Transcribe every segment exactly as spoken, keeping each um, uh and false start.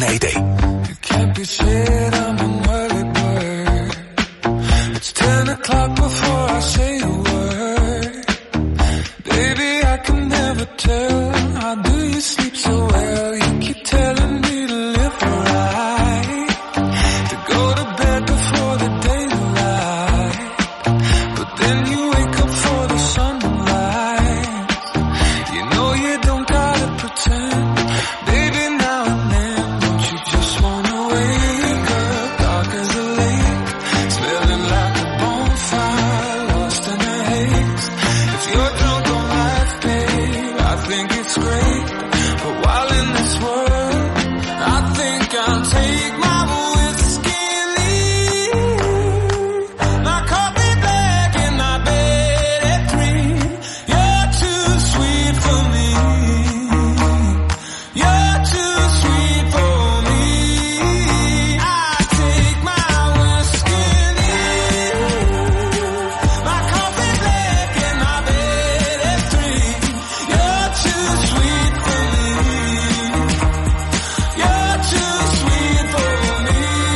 Mayday. You can't be said I'm an early bird. It's ten o'clock before I say a word. Baby, I can never tell. How do you sleep so well? You keep telling me to live right, to go to bed before the daylight, but then you wake up for the sunlight. You know you don't gotta pretend, baby, now and then. Don't you just wanna wake up dark as a lake, smelling like a bonfire, lost in a haze. If you're drunk on life, babe, I think it's great. But while in this world, I think I'll take my whiskey and leave. My coffee black in my bed at three. You're too sweet for me. You're too sweet for me. I take my whiskey and leave. My coffee black in my bed at three. You're too sweet for me. You're too sweet for me.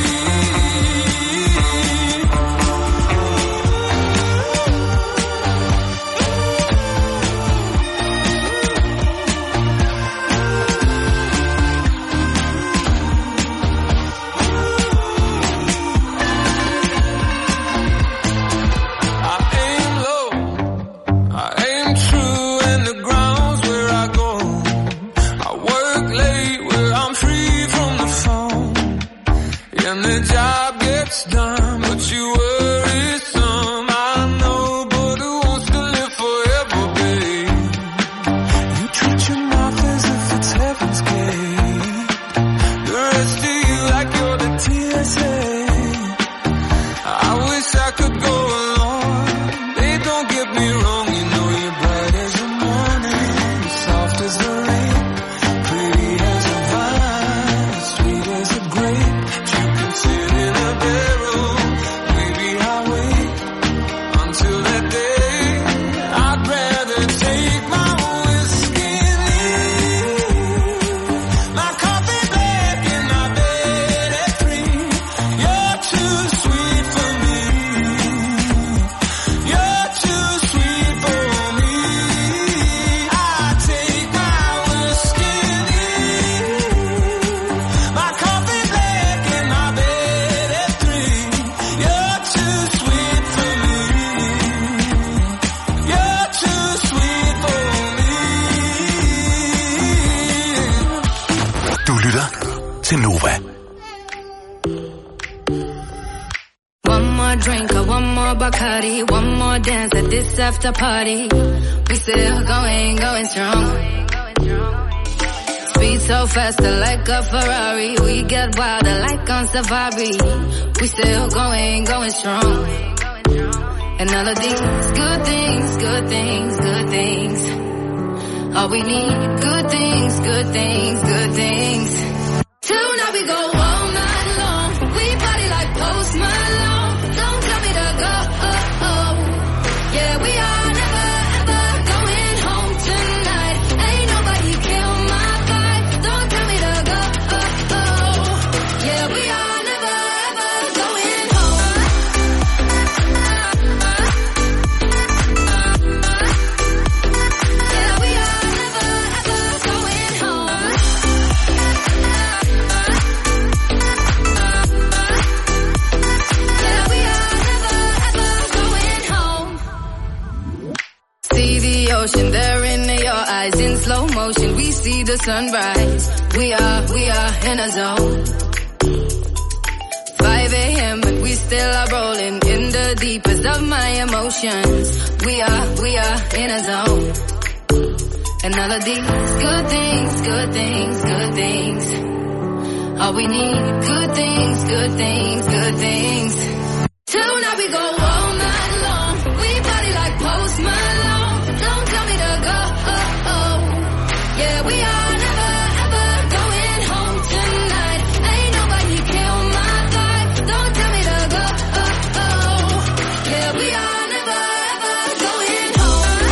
I aim low, I aim true, and the ground's where I go. I work late where I'm free from the phone, and the job gets done, but you worry some. I know, but who wants to live forever, babe? You treat your mouth as if it's heaven's gate. The rest of you like you're the T S A. I wish I could go along. They don't get me wrong, you know you're bright as the morning, soft as the rain, pretty as a vine, sweet as a grape. You can sit in a barrel, maybe I'll wait until that day. I'd rather take my whiskey and leave. My coffee black in my bed at three. You're too sweet for me. You're too sweet for me. I take my whiskey and leave. My coffee black in my bed at three. You're too sweet for me. You're too sweet for me. Du lytter til Nova. One more drink, or one more Bacardi, one more dance at this after party. We still going, going strong. Speed so faster like a Ferrari. We get wilder like on safari. We still going, going strong. And all of these good things, good things, good things. All we need, good things, good things, good things. Tonight we go all night long. We party like Post Malone. Don't tell me to go. Yeah, we are never ever going home tonight. Ain't nobody kill my vibe. Don't tell me to go. Yeah, we are never ever going home. Yeah, we are never ever going home. Yeah, we are never ever going home. See the ocean there in your eyes in slow motion. We see the sunrise. We are, we are in a zone. five a.m. and we still are rolling in the deepest of my emotions. We are, we are in a zone. And all of these good things, good things, good things. All we need, good things, good things, good things. Tonight we go all night long. We party like Post Malone. Don't tell me to go. Yeah, we are never ever going home tonight. Ain't nobody kill my vibe. Don't tell me to go. Yeah, we are never ever going home.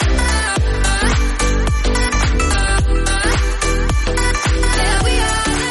Yeah, we are never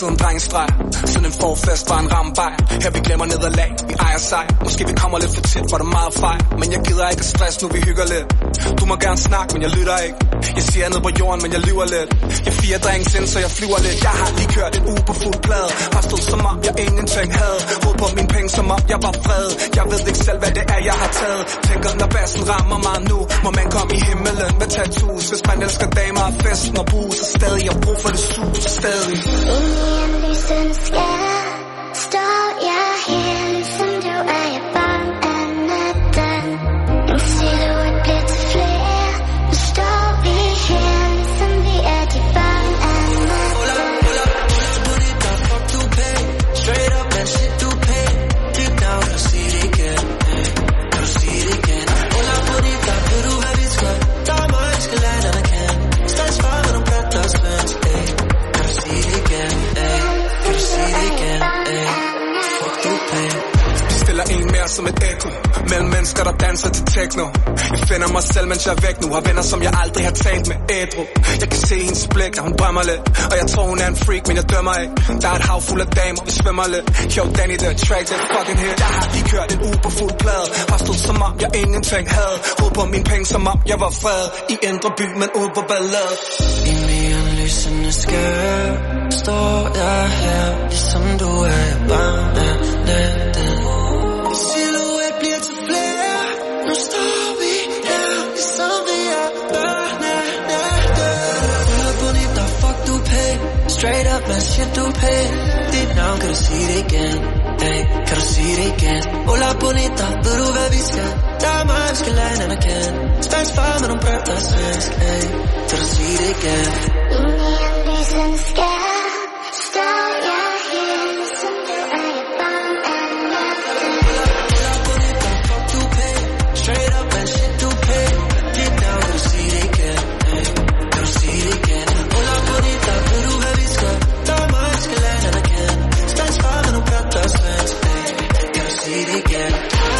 siden drengestreg. Siden en forfest var en rambej. Her vi glemmer nederlag, vi ejer sig. Måske vi kommer lidt for tæt, for der er meget fejl. Men jeg gider ikke stress, nu vi hygger lidt. Du må gerne snakke, men jeg lytter ikke. Jeg siger ned på jorden, men jeg lyver lidt. Jeg fire drinks ind, så jeg flyver lidt. Jeg har lige kørt en uge på fuld plade. Har stået som om jeg ingenting havde. Hoved på mine penge, som om jeg var fred. Jeg ved ikke selv, hvad det er, jeg har taget. Tænker, når bassen rammer mig nu, må man komme i himmelen med tattoos. Hvis man elsker damer og festen og bus, så stadig jeg brug for det sus, stadig. Inde i en lysende skær står jeg her, ligesom du er jeg barn af natten. En silhuet bliver til flere. Nu står vi her, ligesom vi er de barn af natten. Hold up, hold up, hold up, hold it up, fuck du pay. Straight up, man, shit du pay. Deep down, kan du sige det igen? Kan du sige det igen? Hold up, hold it up, ved du hvad vi skal? Der er mig, skal lade den erkende. Stress far, når du platter og svensk, ey. Kan du sige det igen, ey? Kan du sige det igen, ey? Fuck du pay. Vi stiller en mere som et ekko mellem mennesker, der danser til techno. Jeg finder mig selv, mens jeg er væk nu. Har venner, som jeg aldrig har talt med ædru. Jeg kan se hendes blik, og hun bræmmer lidt. Og jeg tror, hun er en freak, men jeg dømmer ikke. Der er et hav fuld af damer, vi svømmer lidt. Yo, Danny, the track, det er fucking hit. Jeg har lige kørt en uge på fuld plade. Har stået som om jeg ingenting havde. Hoved på mine penge, som om jeg var fred. I indre by, men ude på ballade. Inde i en lysende skær står jeg her, ligesom du er barn af natten. En silhuet bliver til flere. Nu står vi her, ligesom vi er børn af natten. Hold up, bonita, fuck du pay. Straight up, man, shit du pay. Deep down, kan du sige det igen? Hey, kan du sige det igen? Hold up, bonita, ved du hvad vi skal? Der er mig, vi skal lade en erkende. Spansk far med nogle børn, der er svensk. Hey, kan du sige det igen? Inde i en lysende skær står jeg her, ligesom du er jeg barn af natten. Hold up, bonita, fuck du pay. Straight up, man, shit du pay. Deep down, kan du sige det igen? Hey, kan du sige det igen? Hold up, bonita, ved du hvad vi skal? Der er mig, vi skal lade en erkende. Spansk far med nogle børn, der er svensk. Hey, kan du sige det igen?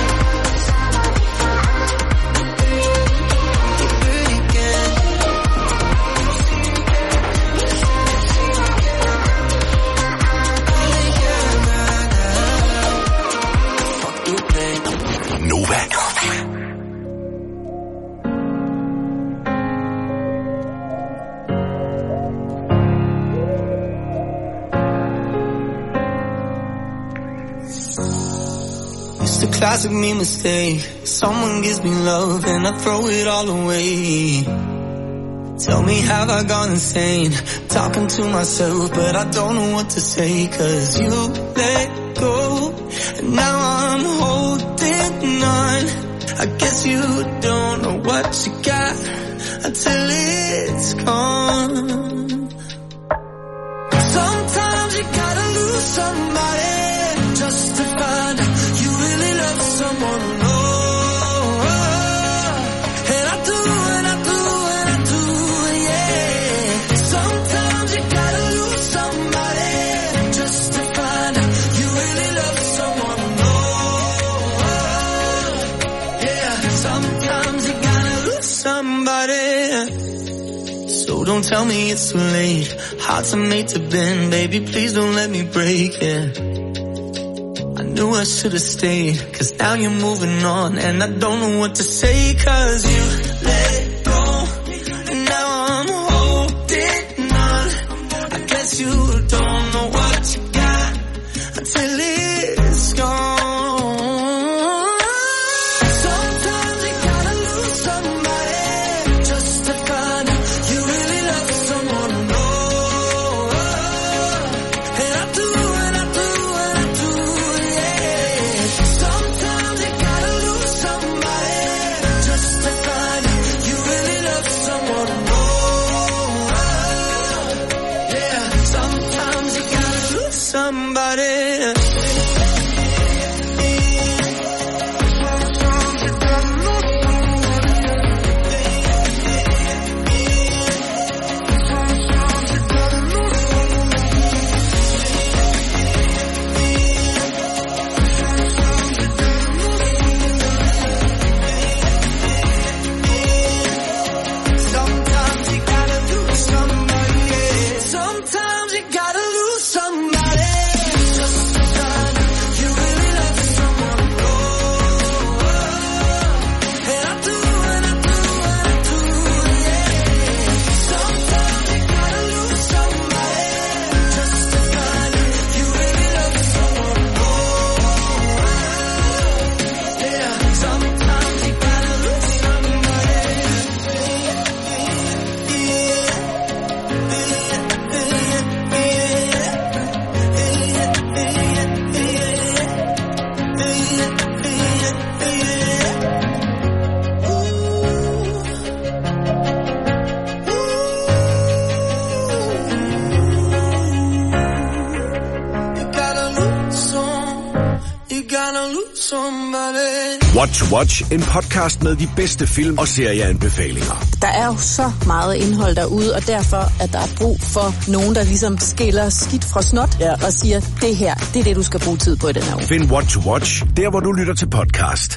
Nova. It's a classic me mistake. Someone gives me love and I throw it all away. Tell me, have I gone insane? Talking to myself, but I don't know what to say. Cause you let go, and now I'm holding on. I guess you don't know what you got until it's gone. Sometimes you gotta lose somebody just to find out you really love someone. Oh, and I do, and I do, and I do, yeah. Sometimes you gotta lose somebody just to find out you really love someone. Oh, yeah. Sometimes you gotta lose somebody. So don't tell me it's too late. Hearts are made to bend, baby, please don't let me break it. I knew I should've stayed, cause now you're moving on. And I don't know what to say, cause you let go, and now I'm holding on. I guess you don't know what you got until it's gone. Sometimes you gotta lose somebody just to find out you really love someone. Oh, and I do, and I do, and I do, yeah. Sometimes you gotta lose somebody just to find out you What to Watch, en podcast med de bedste film og serieanbefalinger. Der er jo så meget indhold derude, og derfor er der brug for nogen, der ligesom skiller skidt fra snot, ja, og siger, det her, det er det, du skal bruge tid på i den her uge. Find What to Watch, der hvor du lytter til podcast.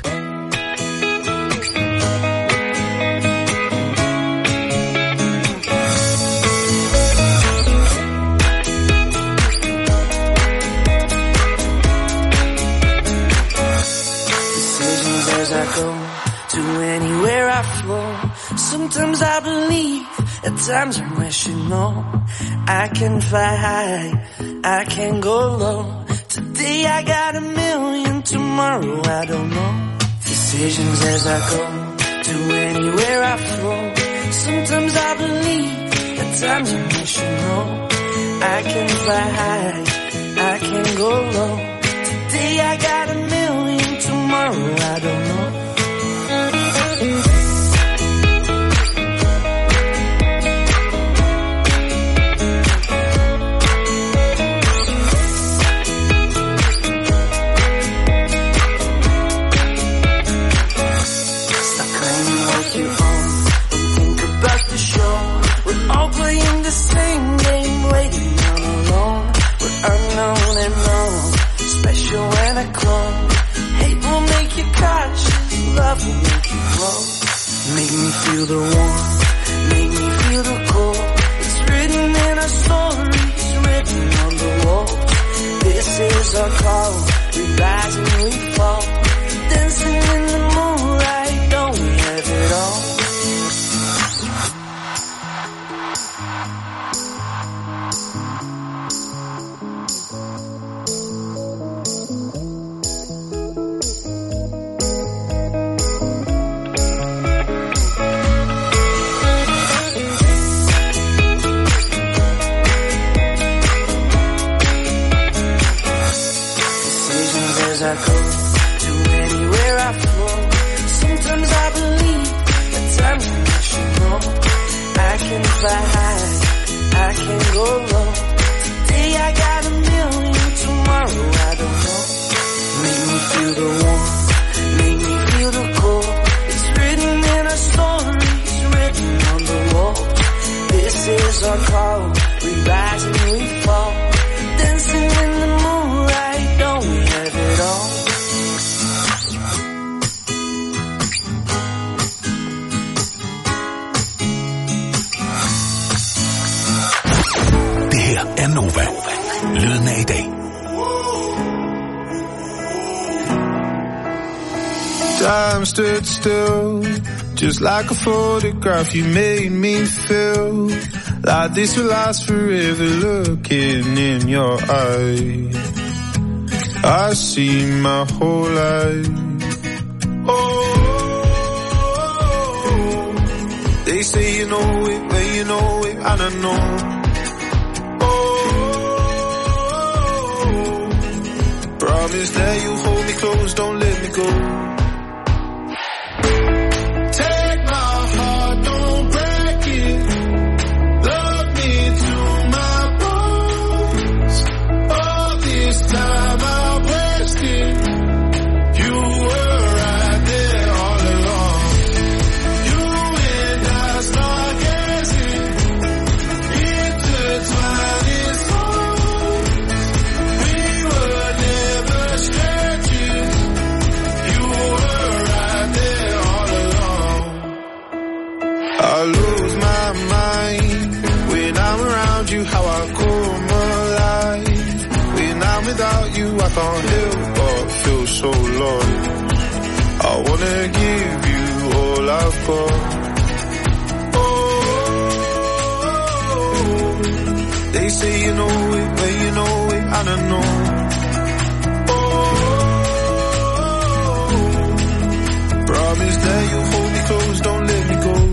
Sometimes I believe, at times I'm rational. I can fly high, I can go low. Today I got a million, tomorrow I don't know. Decisions as I go, to anywhere I flow. Sometimes I believe, at times I'm rational. I can fly high, I can go low. Today I got a million, tomorrow I don't know. Love will make you glow. Make me feel the warmth, make me feel the cold. It's written in our stories, written on the wall. This is our call, we rise and we fall. Dancing in the moonlight, don't we have it all? I go to anywhere I flow. Sometimes I believe, at times I'm rational. I can fly high, I can go low. Today I got a million, tomorrow I don't know. Make me feel the warmth, make me feel the cold. It's written in our stories, written on the wall. This is our call, we rise and we fall. Dancing in the moonlight, don't we have it all? Det her er Nova. Lyden af i dag. Time stood still, just like a photograph. You made me feel like this will last forever. Looking in your eyes, I see my whole life. Oh, they say you know it, but you know it, and I know. Oh, promise that you hold me close, don't let me go. I can't help but feel so lost. I wanna give you all I've got. Oh, they say you know it, but you know it, and I know. Oh, promise that you'll hold me close, don't let me go.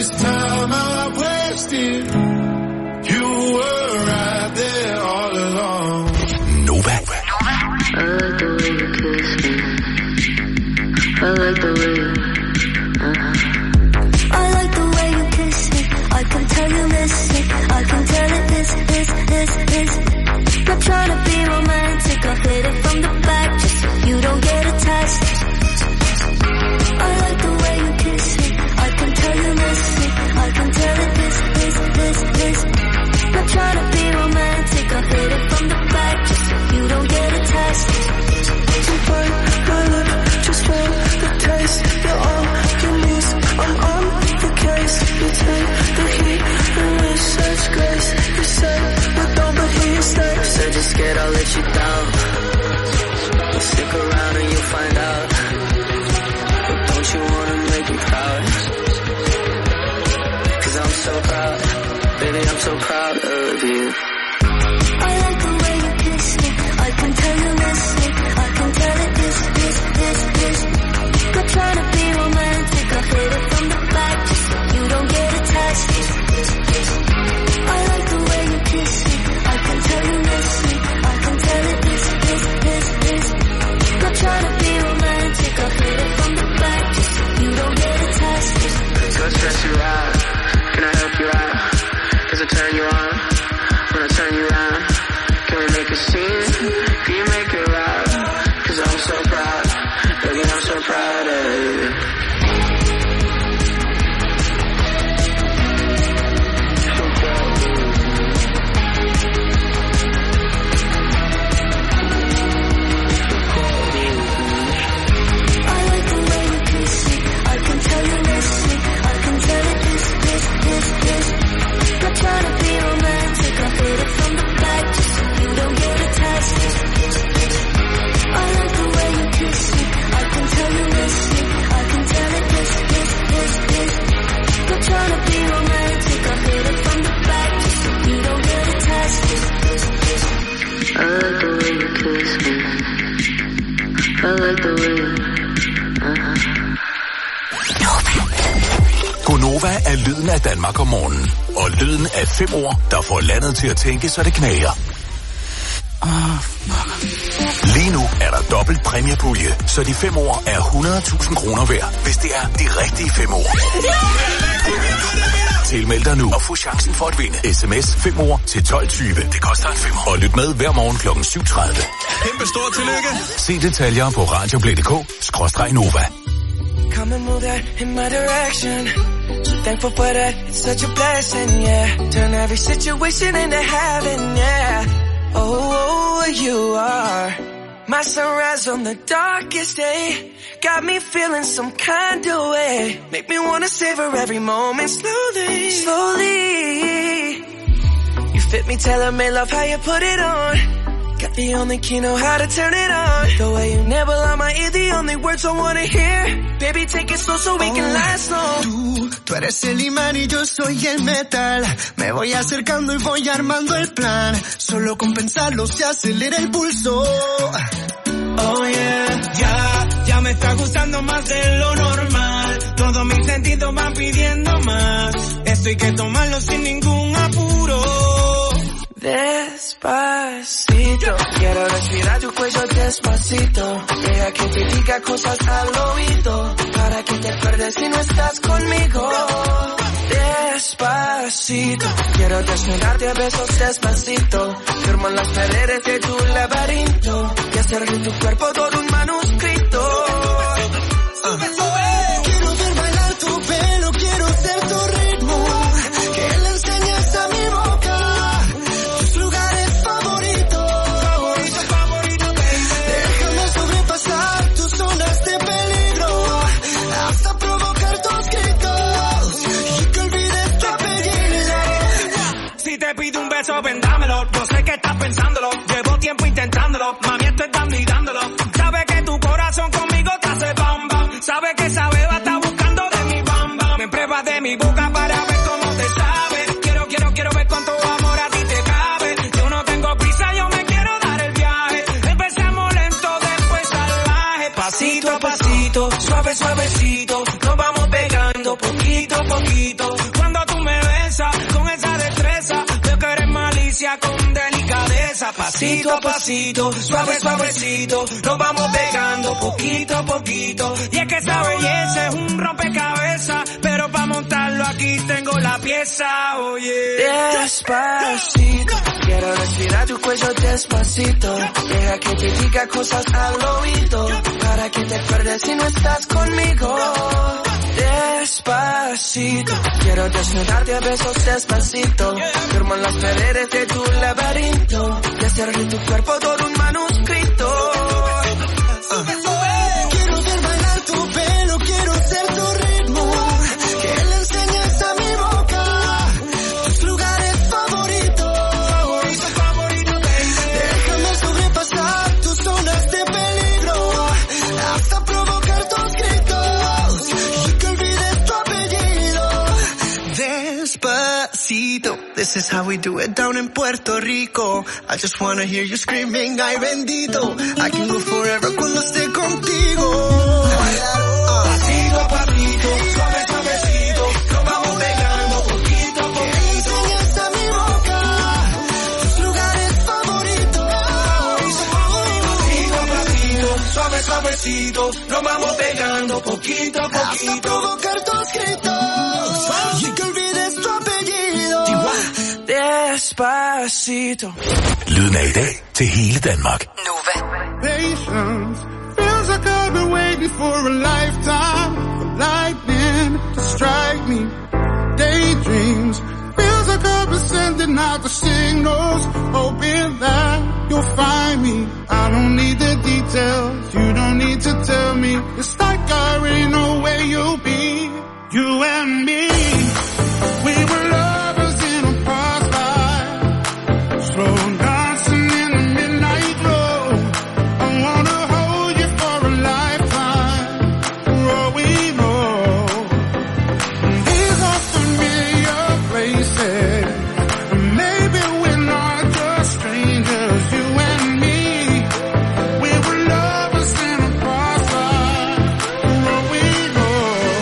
this time I wasted. You were right there all along. Nova. I like the way you kiss me. I like the way you, uh-huh. I like the way you kiss me. I can tell you miss it. I can tell it this, this, this, this. Not trying to be romantic. I hit it from the back just so you don't get attached. I like the way you kiss me. I can tell you miss it. I can tell it this, this, this, this. Not trying to be romantic. I hit it from the back just so you don't get attached. So fine, my love, just feel the taste. You're all you need. I'm on the case. You take the heat and with such grace. You say you don't, but he stays. Said you're scared I'll let you down. Stick around and you'll find out. But don't you wanna make me proud? Cause I'm so proud. Baby, I'm so proud of you. I like the way you kiss me. I can tell you miss me. I can tell it this, this, this, this. Not trying to be romantic. I hit it from the back just so you don't get attached. I like the way you kiss me. I can tell you miss me. I can tell it this, this, this, this. Not trying to be romantic. I hit it from the back just so you don't get attached. Go stress you out. Can I help you out? Cause I turn you on. When I turn you around, can we make a scene? Can you make it loud? Cause I'm so proud. Baby, I'm so proud of you. Trying to be romantic, I hit it from the back just so you don't get attached. I like the way you kiss me. I can tell you miss me. I can tell it this, this, this, this. Not trying to be romantic, I hit it from the back just so you don't get attached. I like the way you kiss me. I like the way you, uh-huh. Gonova er lyden af Danmark om morgenen. Og lyden af fem ord, der får landet til at tænke, så det knager. Åh, fuck. Lige nu er der dobbelt præmiepulje, så de fem ord er hundrede tusind kroner værd, hvis det er de rigtige fem ord. Tilmeld dig nu og få chancen for at vinde. Sms fem ord til tolv tyve. Det koster en femmer. Og lyt med hver morgen klokken syv tredive. Kæmpe stort tillykke. Se detaljer på radioplay punktum d k skråstreg Nova. Come and move that in my direction. So thankful for that, it's such a blessing, yeah. Turn every situation into heaven, yeah. Oh, you are my sunrise on the darkest day. Got me feeling some kind of way. Make me wanna savor every moment slowly, slowly. You fit me, tailor-made, love how you put it on. Got the only key, know how to turn it on. The way you never lie my ear, the only words I wanna hear. Baby, take it slow so we can last long. Tú, tú eres el imán y yo soy el metal. Me voy acercando y voy armando el plan. Solo con pensarlo se acelera el pulso. Oh yeah, ya, ya me está gustando más de lo normal. Todos mis sentidos van pidiendo más. Esto hay que tomarlo sin ningún apuro. Despacito, quiero respirar tu cuello despacito. Deja que te diga cosas al oído, para que te acuerdes si no estás conmigo. Despacito, quiero desnudarte a besos despacito. Firmo las paredes de tu laberinto y hacer de tu cuerpo todo un manuscrito. Uh. Quiero ver bailar tu pelo, quiero ser tu ritmo. Que le enseñes a mi boca tus lugares favoritos. Favorito, favorito, baby. Déjame sobrepasar tus zonas de peligro hasta provocar tus gritos y que olvides tu apellido. Si te pido un beso, ven dámelo. Yo sé que estás pensándolo. Llevo tiempo intentándolo. Mami, estoy dando y dándolo. Sabes que tu corazón conmigo te hace bam bam. Sabes que esa beba está buscando de mi bam bam. Me pruebas de mi boca para ver cómo te sabe. Quiero, quiero, quiero ver cuánto amor a ti te cabe. Yo no tengo prisa, yo me quiero dar el viaje. Empecemos lento, después salvaje. Pasito a pasito, suave, suavecito. Nos vamos pegando pegando poquito a poquito. Cuando tú me besas con esa destreza, veo que eres malicia con delicadeza. Pasito a pasito, suave suavecito, nos vamos pegando poquito a poquito. Y es que esa belleza es un rompecabezas, pero para montarlo aquí tengo la pieza, oye. Despacito, quiero respirar tu cuello despacito. Deja que te diga cosas al oído, para que te acuerdes si no estás conmigo. Despacito, quiero desnudarte a besos despacito. Firmo en las paredes de tu laberinto y hacer de tu cuerpo todo un manuscrito. uh. Quiero ver bailar tu pelo, quiero ser tu ritmo, que le enseñes a mi boca tus lugares favoritos. Déjame sobrepasar tus zonas de peligro, hasta provocar tus gritos y que olvides tu apellido. Despacito, this is how we do it down in Puerto Rico. I just wanna hear you screaming, ay bendito. I can go forever cuando esté contigo. Pasito a pasito, suave suavecito, nos vamos pegando poquito a poquito. Enseñas a mi boca tus lugares favoritos. Pasito a pasito, suave suavecito, nos vamos pegando poquito a Hasta poquito. provocar tus gritos y que olvides tu apellido. Despacito. Lyden af i dag til hele Danmark. Patience feels like I've been waiting for a lifetime for lightning to strike me. Daydreams feels like I've been sending out the signals, hoping that you'll find me. I don't need the details, you don't need to tell me. It's like I already know where you'll be. You and me, we were lovers in a past life, slow dancing in the midnight glow. I wanna hold you for a lifetime, for all we know. These are familiar places, and maybe we're not just strangers. You and me, we were lovers in a past life, for all we know.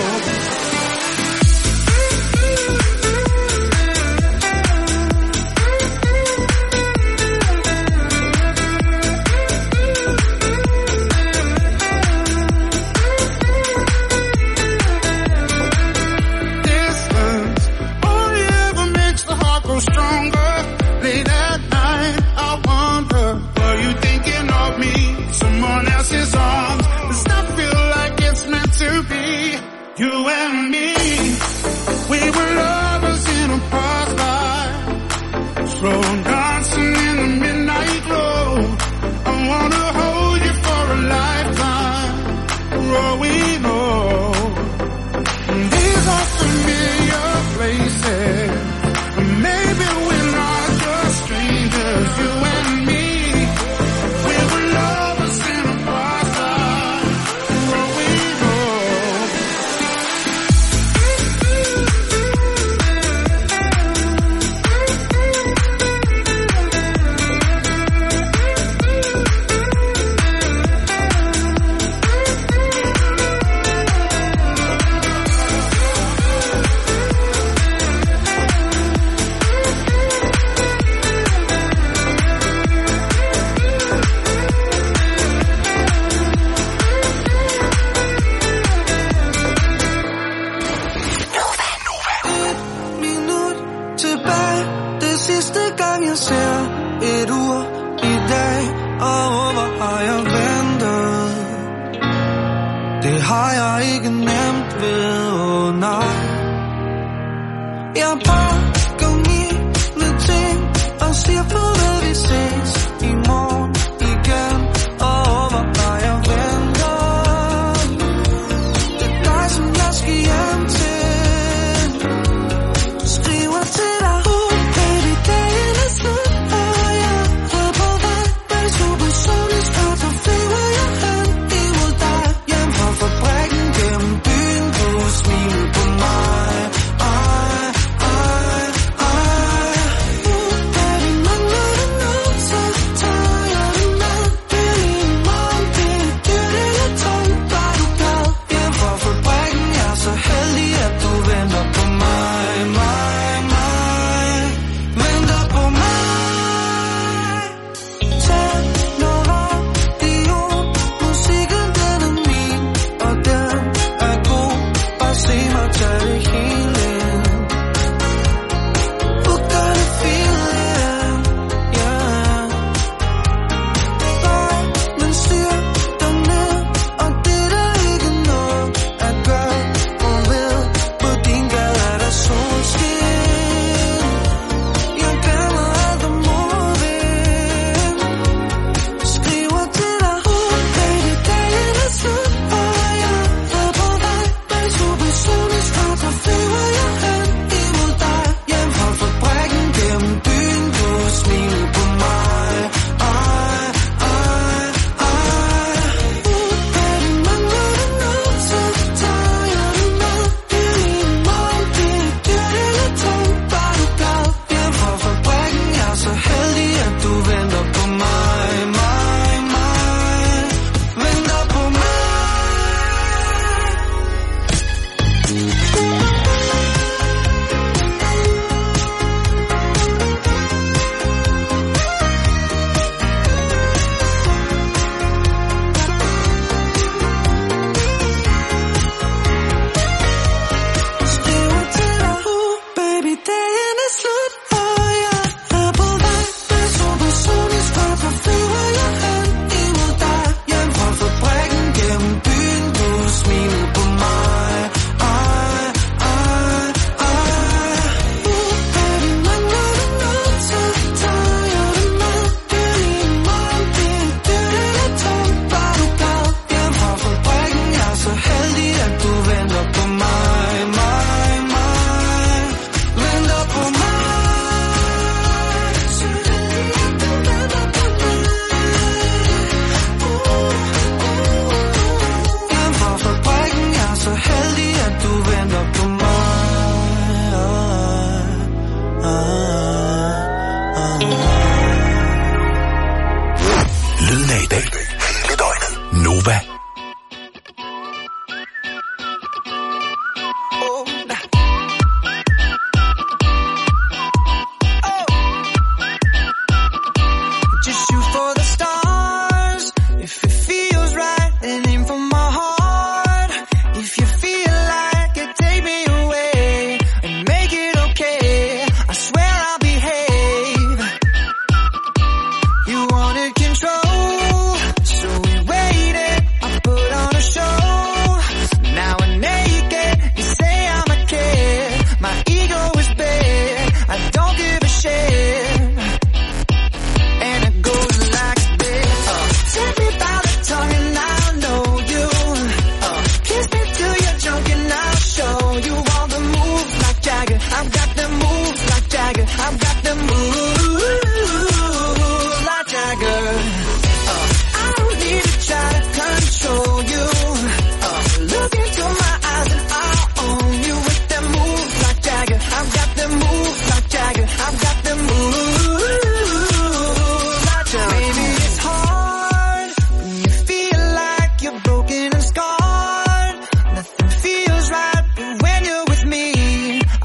Distance only ever makes the heart grow stronger. Late at night, I wonder, were you thinking of me? Someone else's arms. Does not feel like it's meant to be. You and me, we were lovers in a past life, slow dancing in the midnight glow. I wanna hold you for a lifetime, for all we know. These are familiar places, and maybe we're not just strangers. You and me, we were lovers in a past life, for all we know. Minut tilbage, det sidste gang jeg ser et ur i dag. Og hvor har jeg ventet? Det har jeg ikke nemt ved, åh nej. Jeg pakker mine ting og siger farvel, vi ses i morgen igen. Og hvor har jeg ventet? Det er dig, som jeg skal hjem til. Skriver til dig, oh baby, dagen er slut, og jeg er på vej bag supersonisk, og så flyver jeg hen imod dig. Hjem fra fabrikken, gennem byen, du smiler på mig. Ej, ej, ej. Oh baby, mangler du noget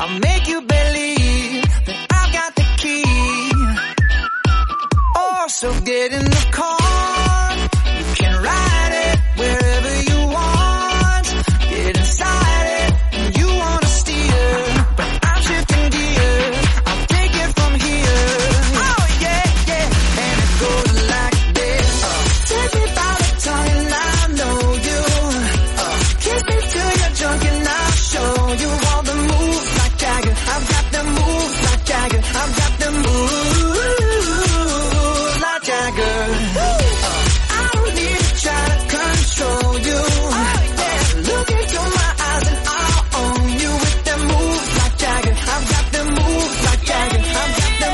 I'll make you believe that I've got the key. Oh, so get in the car. You can ride it wherever you want. Get inside it and you wanna steer, but I'm shifting gears. I'll take it from here. Oh yeah, yeah, and it goes like this. Uh, Take me by the tongue and I know you. Uh, kiss me till you're drunk and I'll show you all the moves like Jagger. I've got the moves like Jagger. I've got the moves like Jagger. Uh, I don't need to try to control you. Oh, yeah. Look into my eyes and I'll own you with the moves like Jagger. I've got the moves like Jagger. I've got the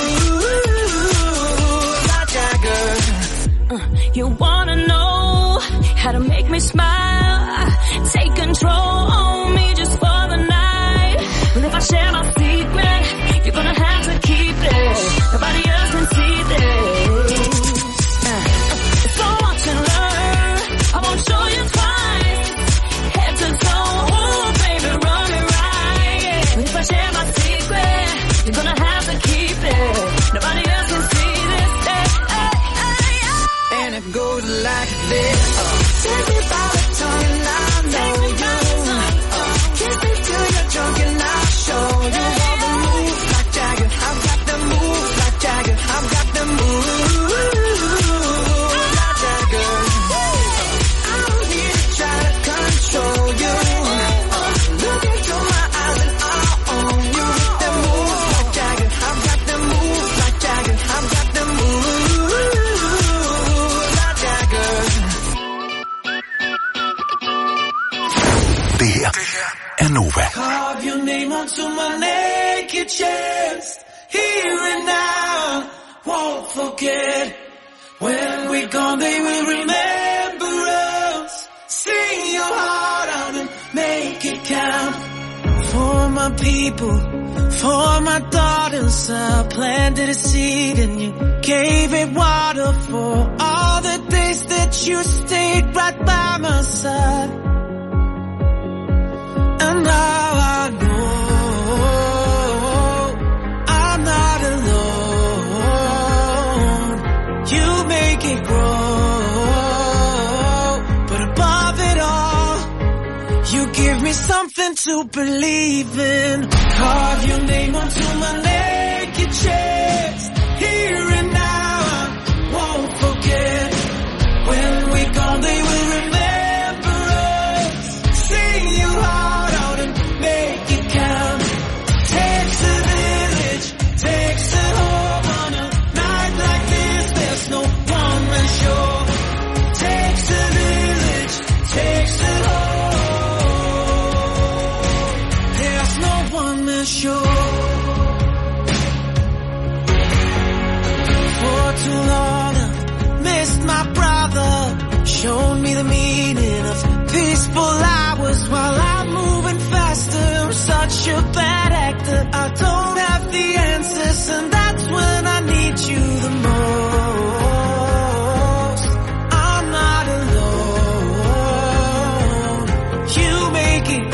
moves like Jagger. You wanna know how to make me smile? Take control on me just for the night. But if I share my secret, you're gonna have to keep it. Nobody else can see this. Uh, So watch and learn. I won't show you twice. Head to toe, oh baby, run it right. But if I share my secret, you're gonna have to keep it. Nobody else can see this. Hey, hey, hey, hey. And it goes like this. Uh, Take me by the tongue and I know you. Uh, kiss me till you're drunk and I'll show you all the moves like Jagger. I've got the moves like Jagger. I've got the moves like Jagger. Uh, I don't need to try to control you. Uh, look into my eyes and I'll own you with the moves like Jagger. I've got the moves like Jagger. I've got the moves like Jagger. Det her er Nova. Carve your name onto my naked chest. Here and now, won't forget. When we're gone, they will remember us. Sing your heart out and make it count. For my people, for my daughters, I planted a seed and you gave it water. For all the days that you stayed right by my side. And now I know I'm not alone. You make it grow, but above it all, you give me something to believe in. Carve your name onto my naked chest. Here and now, I won't forget. When we're gone, they will remember us. Sing your heart out and make it count. Takes a village, takes a home on a night like this. There's no one man show. Takes a village, takes a home. There's no one man show. For too long I've missed my brother. Showed me the meaning of peaceful hours while I'm moving faster. I'm such a bad actor. I don't have the answers, and that's when I need you the most. I'm not alone. You make it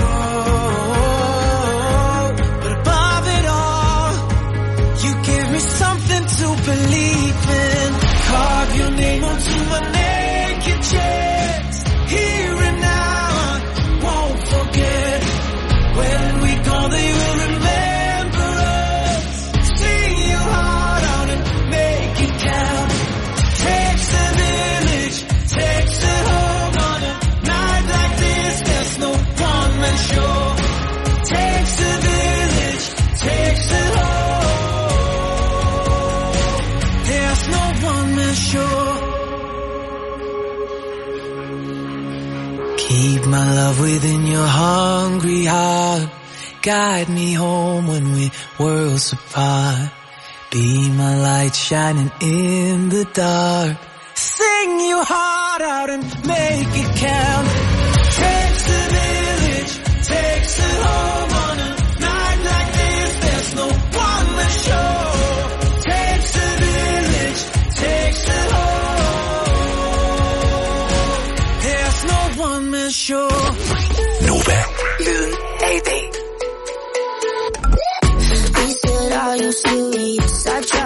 grow, but above it all, you give me something to believe in. Carve your name onto my naked chest. Here and now, I won't forget. When we go, they will remember us. Sing your heart out and make it count. Takes a village, takes a home on a night like this. There's no one man show. Takes a village, takes a home. There's no one man show. Keep my love within your hungry heart. Guide me home when we're worlds apart. Be my light shining in the dark. Sing your heart out and make it count. Takes a village, takes a home on a night like this. There's no one man show. Takes a village, takes a home. There's no one man show. Nova. Lyden af i dag.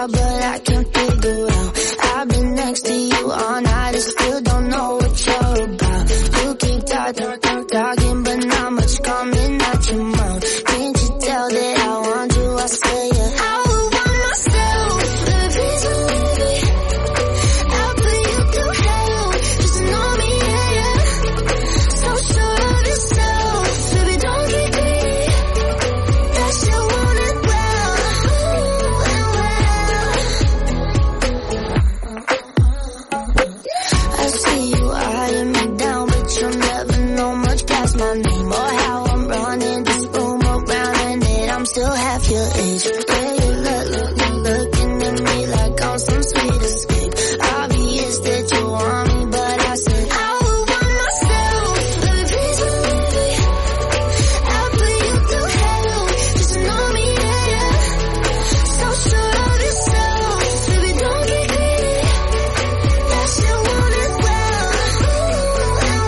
out, but I can't figure out. I've been next to you all night and still don't know what you're about. You keep talking, talking, talking, but not much coming out your mouth. Can't you tell that I want you? I say yeah. I would want myself, but please believe me. I'll put you through hell, just to know me, yeah, yeah. So sure of yourself, baby, don't get greedy. That you want it well, ooh, and well. I see you eyeing me down, but you'll never know much past my name or how I'm running this room around, and that I'm still half your age. Yeah, you look, look, look, looking at me like I'm some sweet escape. Obvious that you want me, but I said I would want myself, baby, please believe me. I'll put you through hell, just to know me, yeah, yeah. So sure of yourself, baby, don't get greedy. That you want it well, ooh, and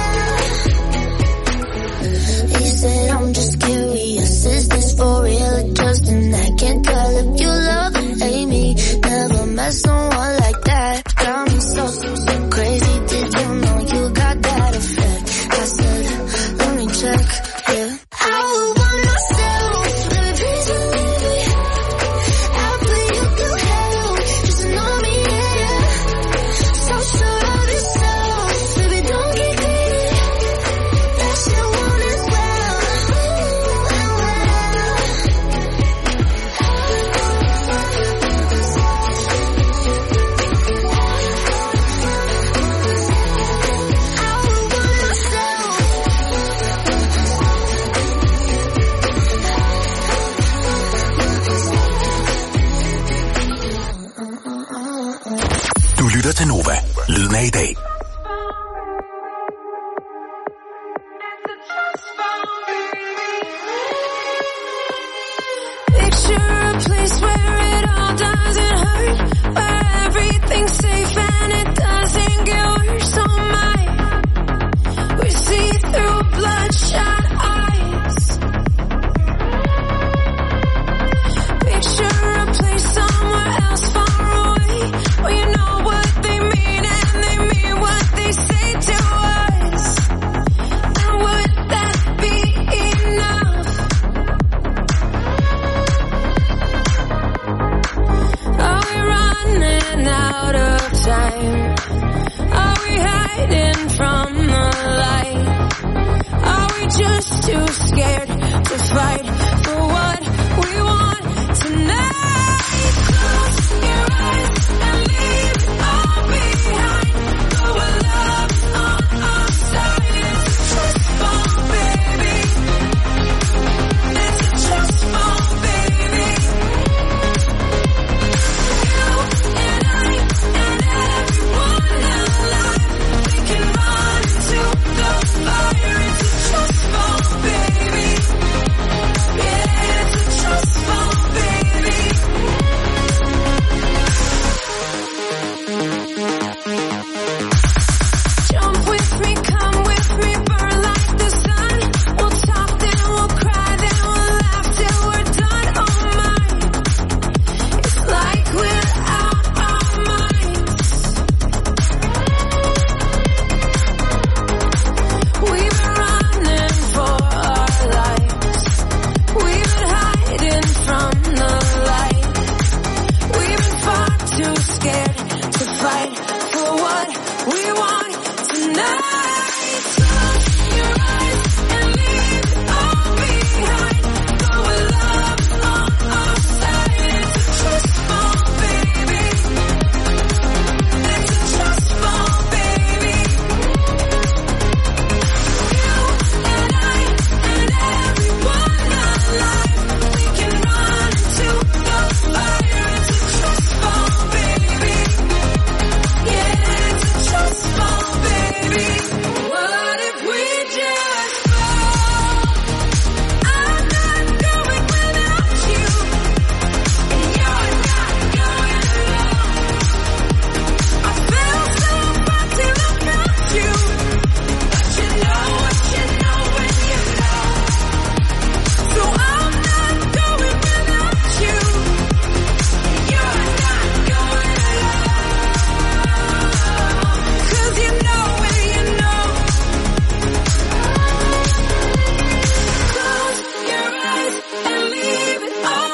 well. He said I'm just curious, is this for real or just an act? Can't tell if you love or hate me. Never met someone like that. Got me so, so, so crazy. Did you know you got that effect? I said, let me check, yeah. I would want myself, baby, please believe me. I'll put you through hell, just to know me, yeah, yeah. So sure of yourself, baby, don't get greedy. That you want it well, ooh, and well. I would want myself. Du lytter til Nova. Lyden af i dag. Picture a place where it all doesn't hurt, where everything's safe and it doesn't get worse. Oh my, we see through bloodshot eyes. Picture a place somewhere else far away, where you know what they mean and they mean what they say to us. And would that be enough? Are we running out of time?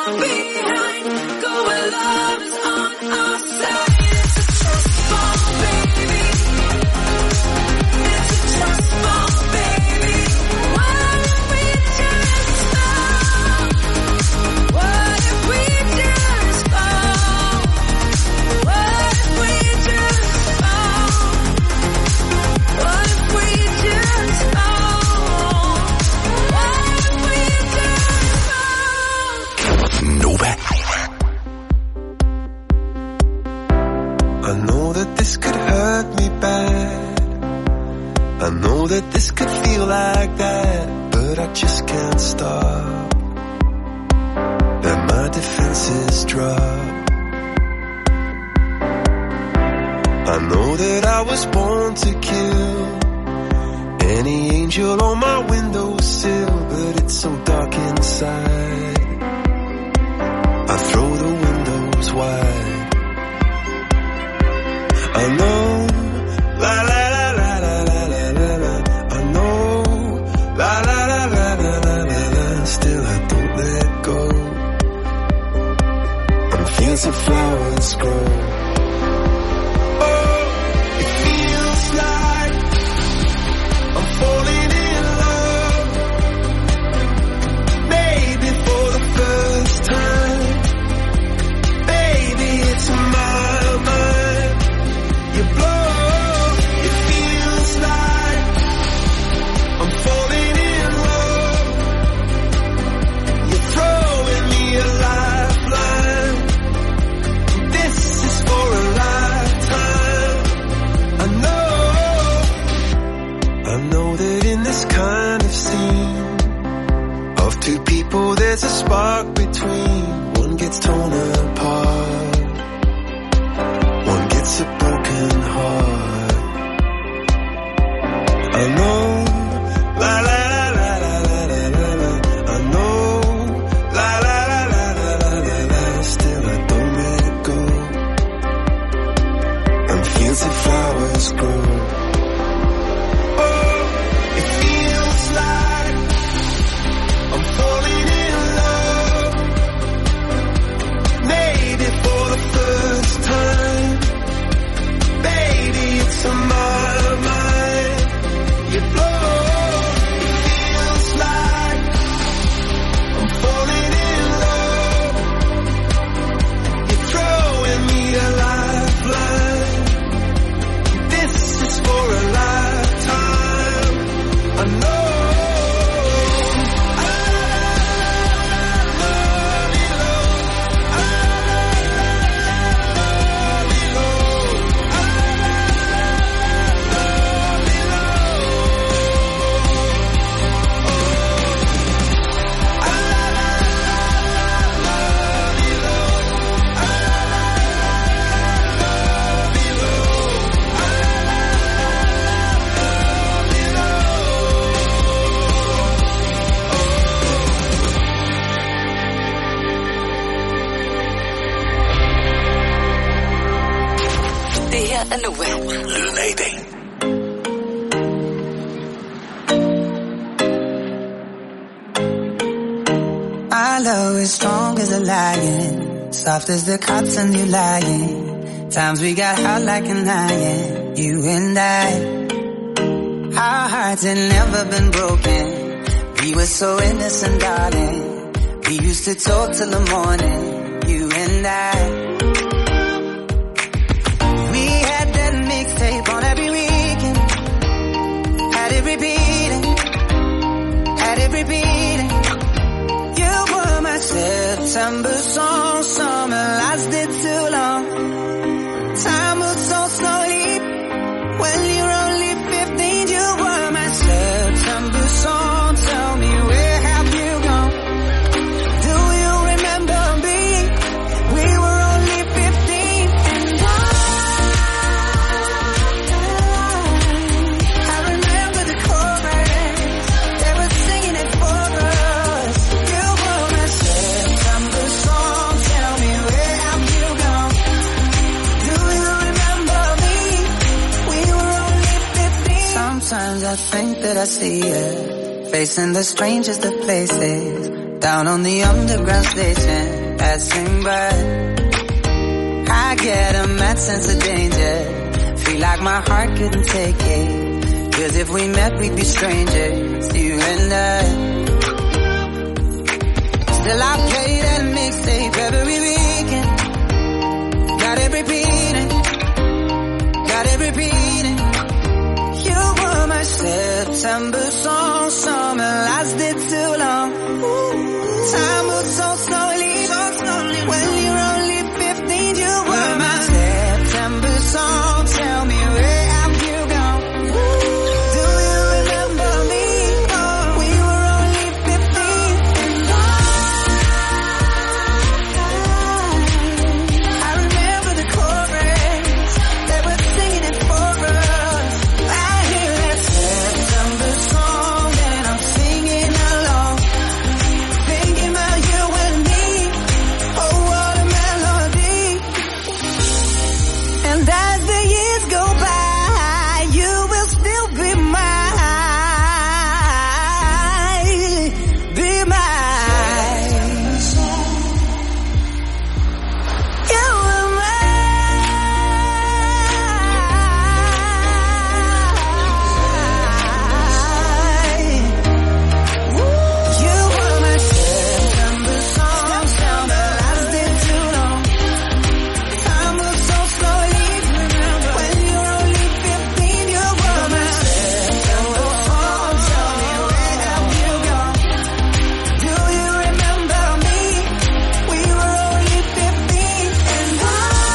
behind. Go where love is on our side. It's a trust fall, baby. It's a trust fall, baby. What if we just fall? What if we just fall? What if we just fall? What if we just fall? What if we just fall? Nova. I know that this could hurt me bad. I know that this could feel like that, but I just can't stop. And my defenses drop. I know that I was born to kill any angel on my windowsill, but it's so dark inside. I throw the windows wide. I know, la la la la la la la la la. I know, la la la la la la la la. Still I don't let go. And fields of flowers grow. Oh, it feels like I'm falling in love. Maybe for the first time. Baby, it's my mind. You blow, it feels like I'm falling in love. You're throwing me a lifeline. This is for a lifetime. I know, I know that in this kind of scene of two people there's a spark between. One gets torn apart, one gets a broken heart. I know, la la la la la la la la. I know, la la la la la la la la. Still I don't let it go. And fields of flowers grow. Oh, it feels like I'm falling in love. Maybe for the first time. Baby, it's on my mind. You blow, it feels like I'm falling in love. You're throwing me a lifeline. This is for a lifetime. I know. Det her er Nova. Lyden af i dag. Our love is strong as a lion, soft as the cotton you lying. Times we got hot like an iron, you and I. Our hearts had never been broken. We were so innocent, darling. We used to talk till the morning, you and I. We had that mixtape on every weekend. Had it repeating, had it repeating. You were my September song, summer lasted too long. Time moves so slowly when you're only fifteen. You were my September song. Tell me, where have you gone? Do you remember me? We were only fifteen, and I, I remember the chorus. They were singing it for us. You were my September song. Tell me, where have you gone? Do you remember me? We were only fifteen. Sometimes I think that I see you facing the strangest of places, Down on the underground station, passing by, I get a mad sense of danger. Feel like my heart couldn't take it, 'cause if we met we'd be strangers, you and I. Still I play that mixtape every weekend. Got it repeating, got it repeating. You were my September song, summer lasted too long. Time moves so slowly, so slowly. When you're only fifteen, you were my September song. Tell me where have you gone? Do you remember me? Oh, we were only fifteen, and I, I remember the chorus. They were singing it for us. I hear that September song, and I'm singing along. Thinking about you and me, oh what a melody. And as the years go by, you will still be mine, be mine. You were mine. You were my September song, summer lasted too long. Time moves so slowly. When you're only fifteen, you were my September song. Tell me where have you gone? Do you remember me? We were only fifteen, and I,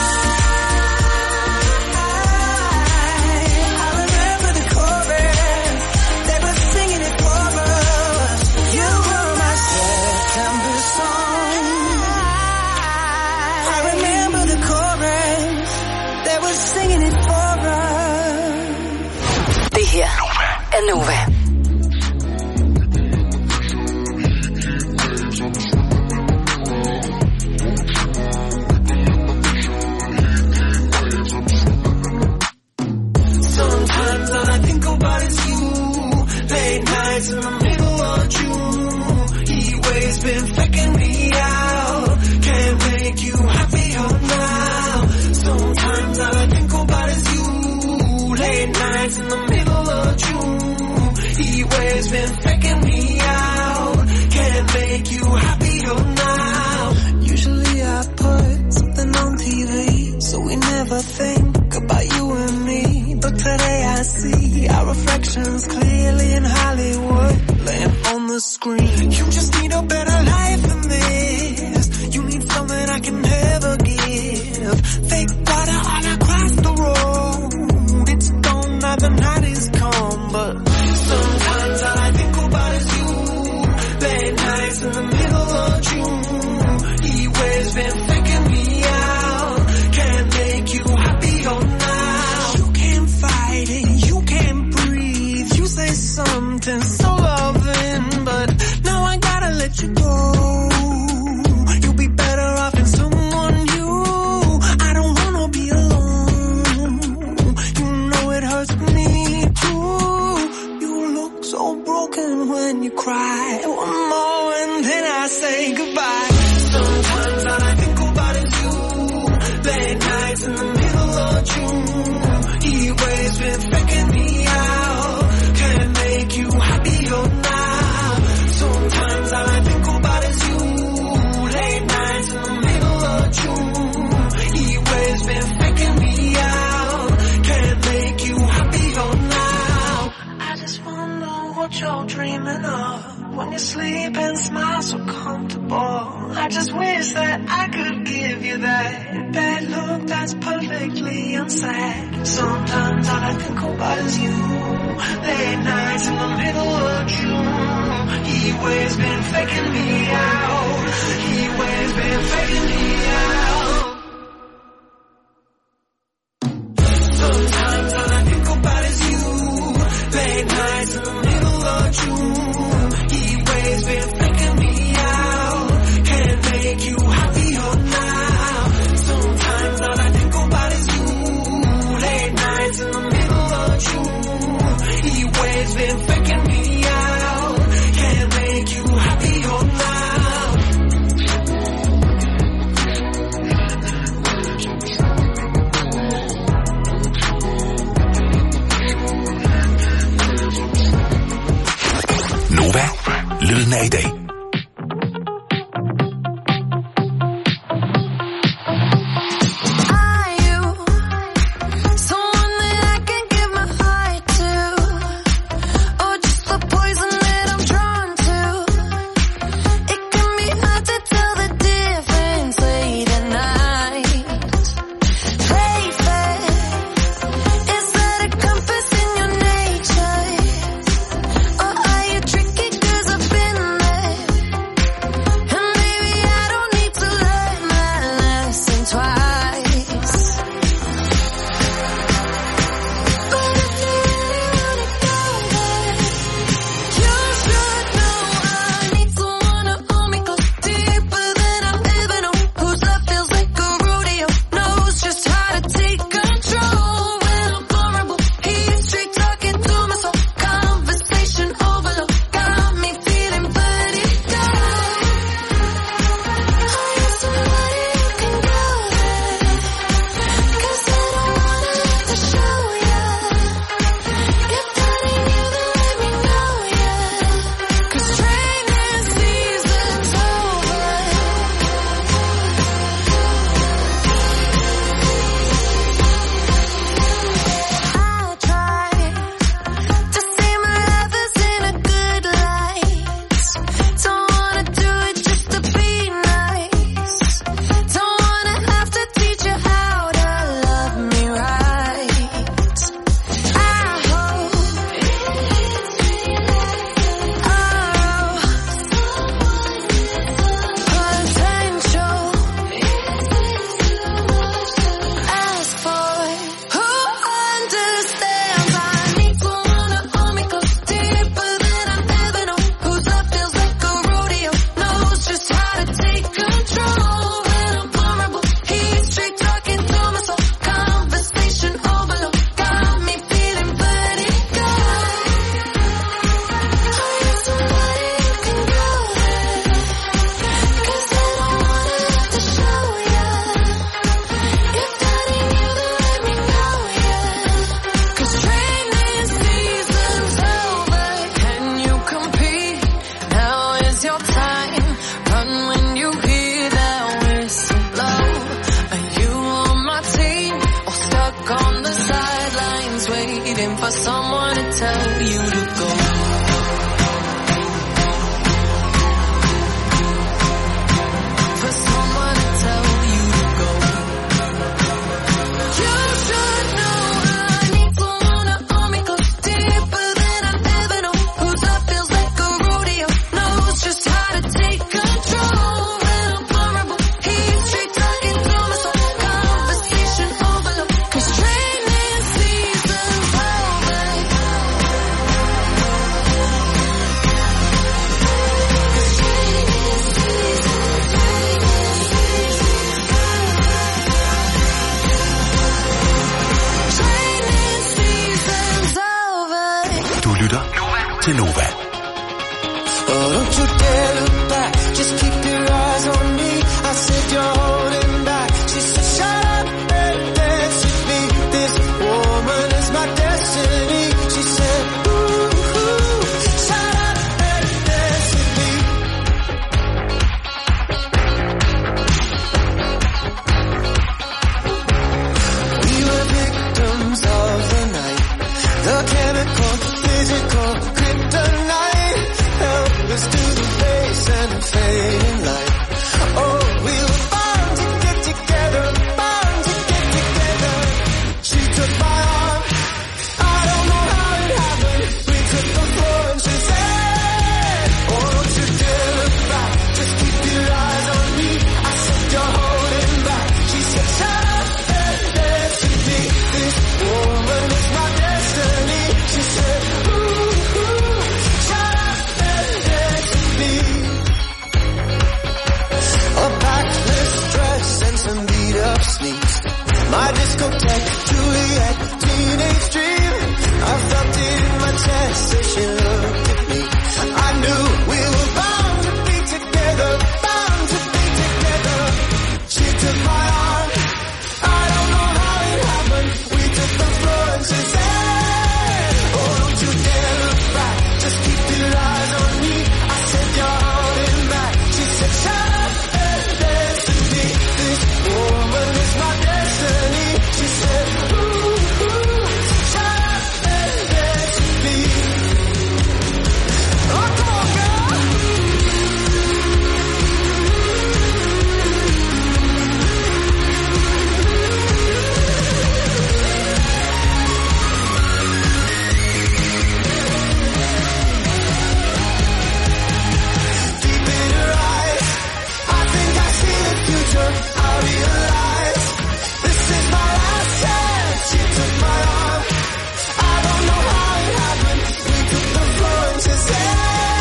I remember the chorus. They were singing it for us. You were my September song. I remember the chorus. They were singing it for us. Det her er Nova. Sometimes all I think about is you. Late nights in the middle of June. He waves been faking me out. Can't make you happier now. Sometimes all I think about is you. Late nights in the middle of June. He waves been faking me out. Can't make you happier now. Usually I put something on T V, so we never think about you and me. But today I see our reflections clearly in Hollywood, laying on the screen. You just need a better life than this. You need something I can never give. Fake water all across the road. It's gone now, the night is come. But sometimes all I think about is you. Late nights in the middle of June. He waves been faking me out. Can't make you happier now. You can't fight it, you can't breathe. You say something so loving, but now I gotta let you go. You'll be better off in someone new. I don't wanna be alone. You know it hurts me too. You look so broken when you cry. One more and then I say goodbye. Sometimes all I think about is you. Late nights in the middle of June. He waves been faking me out. Can't make you happier now. Sometimes all I think about is you. Late nights in the middle of June. He waves been faking me out. Can't make you happier now. I just wonder what you're dreaming of when you sleep and smile so comfortable. I just wish that I could give you that bad look that's perfectly unsaid. Sometimes all I think about is you. Late nights in the middle of June. He waves been faking me out. He waves been faking me out. Sometimes all I think about is you. Late nights in the middle of June. He waves been faking me out. Can't make you happier now. Sometimes all I think about is you. Late nights in the middle of June. He waves been faking me out. Can't make you happier now. til Nova. Oh, don't you dare look back, just keep your eyes on me. I said you're holding back. She said shut up and dance with me. This woman is my destiny. She said ooh, ooh, shut up and dance with me. We were victims of the night, the chemical, physical, kryptonite. Help us to the face and the fading light. Oh, we were bound to get together, bound to get together. She took my arm, I don't know how it happened. We took the floor and she said, oh, don't you dare look back, just keep your eyes on me. I said you're holding back. She said shut up and dance with me. This woman is my destiny. She said ooh, ooh, shut up and dance with me. A backless dress and some beat up sneaks. My discotheque, Juliet, teenage dream. I felt it in my chest as she looked at me. I knew we were bound to be together, bound to be together. She took my arm, I don't know how it happened. We took the floor and she said, oh, don't you dare look back, just keep your eyes on me. I said you're holding back. She said shut up and dance with me. This woman is my destiny. She said ooh, ooh, shut up and dance with me. Oh, come on, girl. Deep in her eyes, I think I see the future. I realize this is my last chance. She took my arm, I don't know how it happened. We took the floor and she said,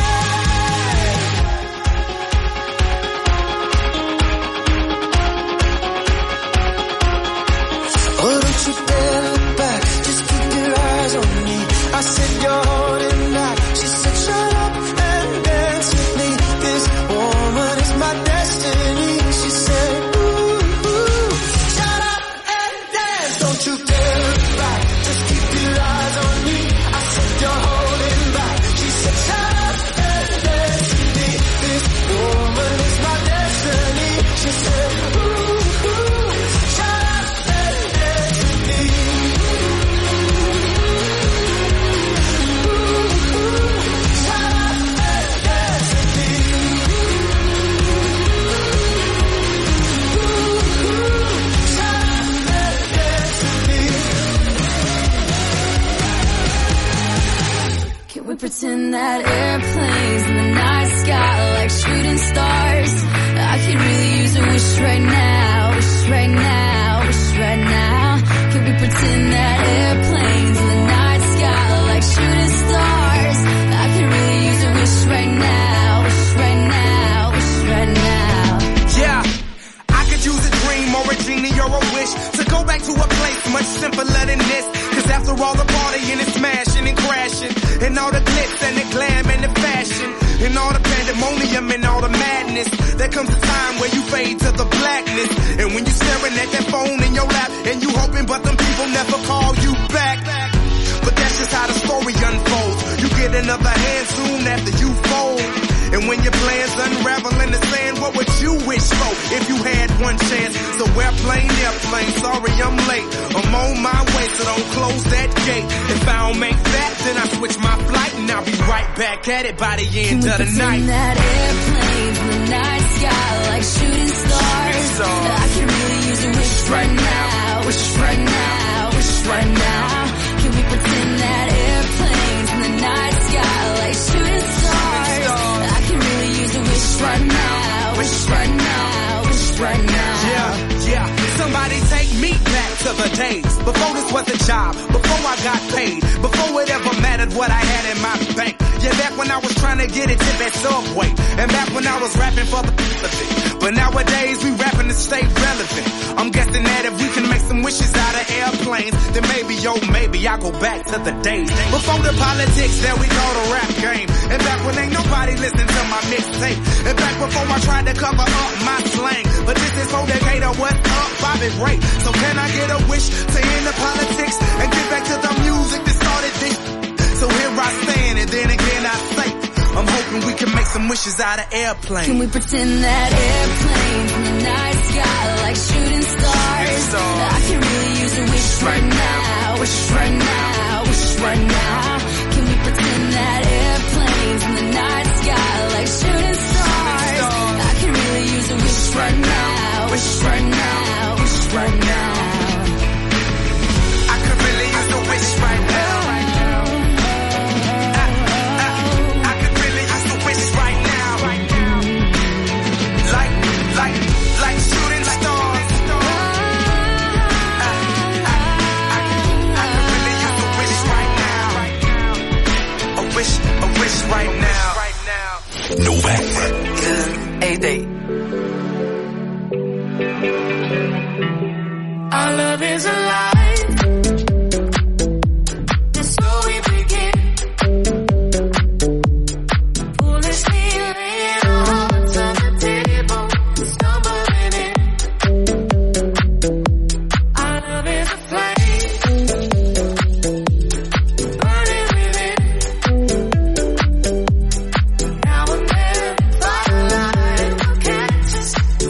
oh, don't you dare look back, just keep your eyes on me. I said you're holding back. She said shut up and dance with me. This woman is my destiny. She said ooh, ooh, shut up and dance. Don't you dare look back, just keep your eyes on me. I said you're holding back. She said shut up and dance with me. This woman is my destiny. She said ooh, ooh, shut up and dance with me. Ooh, ooh, shut up and dance with me. Ooh, ooh, shut up and dance with me. Can we pretend that airplanes in the night sky like shooting stars? I could really use a wish right now, wish right now, wish right now. Can we pretend that airplanes in the night sky like shooting stars? I could really use a wish right now, wish right now, wish right now. Yeah, I could use a dream or a genie or a wish to go back to a place much simpler than this. Cause after all the partying and smashing and crashing, and all the glitz and the glam and the fashion, and all the pandemonium and all the madness, there comes a time where you fade to the blackness. And when you're staring at that phone in your lap, and you hoping but them people never call you back. But that's just how the story unfolds. You get another hand soon after you fold. And when your plans unravel in the sand, what would you wish for if you had one chance? So airplane, airplane, sorry I'm late. I'm on my way, so don't close that gate. If I don't make that, then I switch my flight, and I'll be right back at it by the end of the night. Can we pretend that airplanes in the night sky like shooting stars? I could really use a wish right now, wish right now, wish right now. Can we pretend that airplanes in the night sky like shooting stars? I can really use a wish right now, wish right now, wish right now. Yeah, yeah. Somebody take me back to the days before this was a job, before I got paid, before it ever mattered what I had in my bank. Yeah, back when I was trying to get a tip at Subway. And back when I was rapping for the benefit. But nowadays we rapping to stay relevant. I'm guessing that if we can make some wishes out of airplanes, then maybe, yo, maybe I'll go back to the days before the politics that we call the rap game. And back when ain't nobody listened to my mixtape. And back before I tried to cover up my slang. But this is for Decatur, what's up, Bobby Ray. So can I get a wish to end the politics and get back to the music that started this? So here I stand, and then again I say, I'm hoping we can make some wishes out of airplanes. Can we pretend that airplanes in the night sky like shooting stars? I can really use a wish right now, wish right now, wish right now. Can we pretend that airplanes in the night sky like shooting stars? I can really use a wish right now, wish right now, wish right now. I could really use a wish right now. Right now. Nova. A day. Our love is alive.